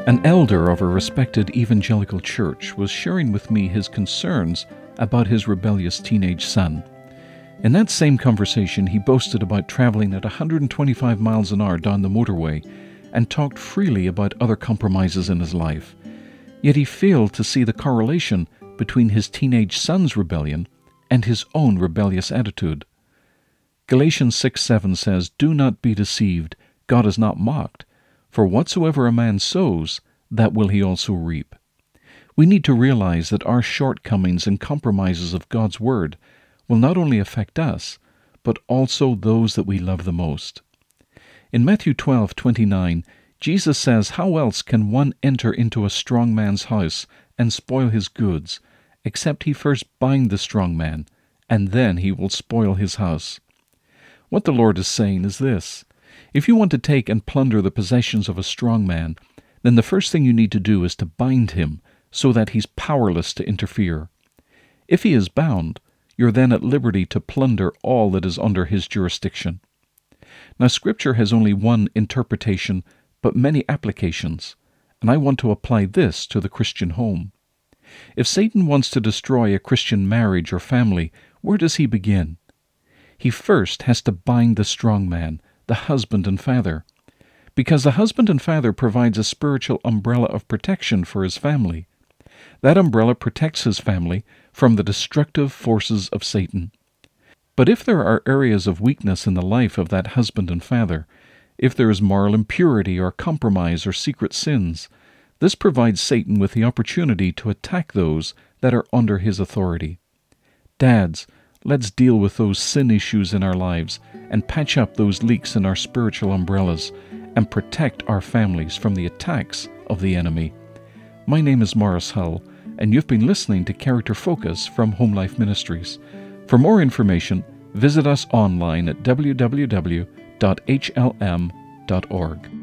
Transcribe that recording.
An elder of a respected evangelical church was sharing with me his concerns about his rebellious teenage son. In that same conversation, he boasted about traveling at 125 miles an hour down the motorway and talked freely about other compromises in his life. Yet he failed to see the correlation between his teenage son's rebellion and his own rebellious attitude. Galatians 6:7 says, "Do not be deceived, God is not mocked. For whatsoever a man sows, that will he also reap." We need to realize that our shortcomings and compromises of God's Word will not only affect us, but also those that we love the most. In Matthew 12:29, Jesus says, "How else can one enter into a strong man's house and spoil his goods, except he first bind the strong man, and then he will spoil his house?" What the Lord is saying is this: if you want to take and plunder the possessions of a strong man, then the first thing you need to do is to bind him so that he's powerless to interfere. If he is bound, you're then at liberty to plunder all that is under his jurisdiction. Now, Scripture has only one interpretation, but many applications, and I want to apply this to the Christian home. If Satan wants to destroy a Christian marriage or family, where does he begin? He first has to bind the strong man, the husband and father, because the husband and father provides a spiritual umbrella of protection for his family. That umbrella protects his family from the destructive forces of Satan. But if there are areas of weakness in the life of that husband and father, if there is moral impurity or compromise or secret sins, this provides Satan with the opportunity to attack those that are under his authority. Dads, let's deal with those sin issues in our lives and patch up those leaks in our spiritual umbrellas and protect our families from the attacks of the enemy. My name is Morris Hull, and you've been listening to Character Focus from Home Life Ministries. For more information, visit us online at www.hlm.org.